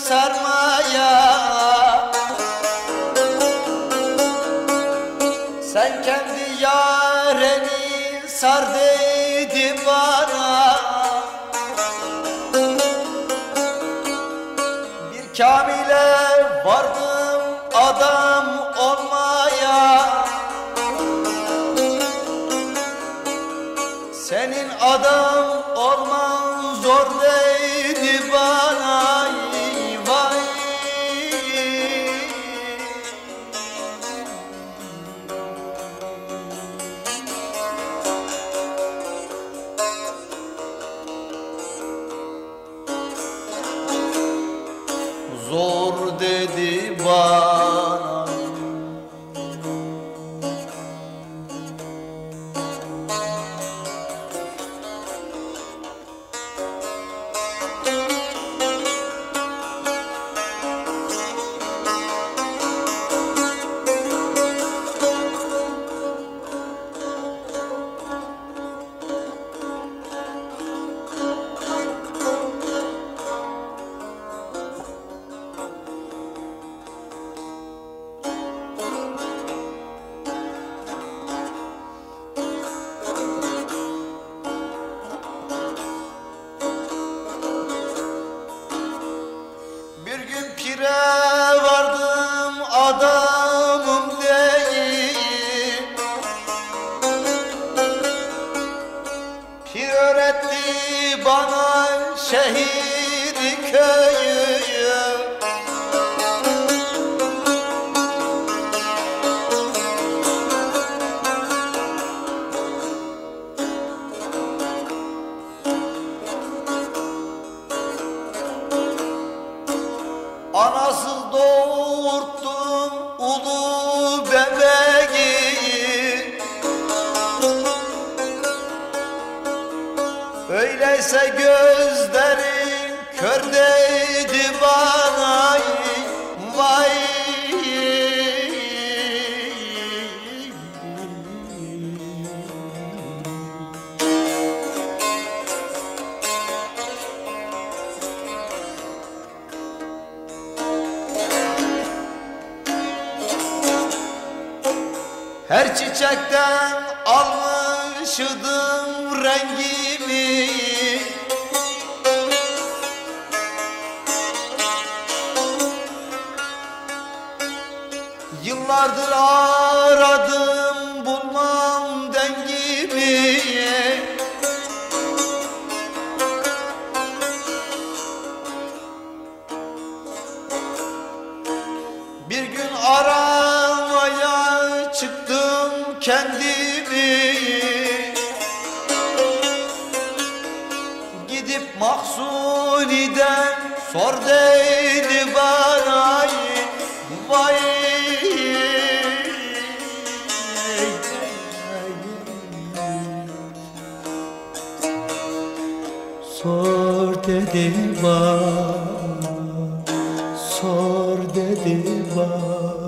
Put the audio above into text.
sarmaya. Sen kendi yareni sar dedi bana. Bir kamile vardım adam olmaya. Senin adam olman zor dedi bana. Vay. Zor dedi bana. Bir gün pire vardım adamım değil. Pir öğretti bana şehri köyü. Anasız doğurttum ulu bebeği. Öyleyse gözlerin kör dedi bana. Vay. Her çiçekten almışdım rengimi. Yıllardır aradım bulmam dengimi. Bir gün aramaya çıktım kendimi. Gidip Mahsuni'den sor dedi bana. Vay. Sor dedi bana, sor dedi bana.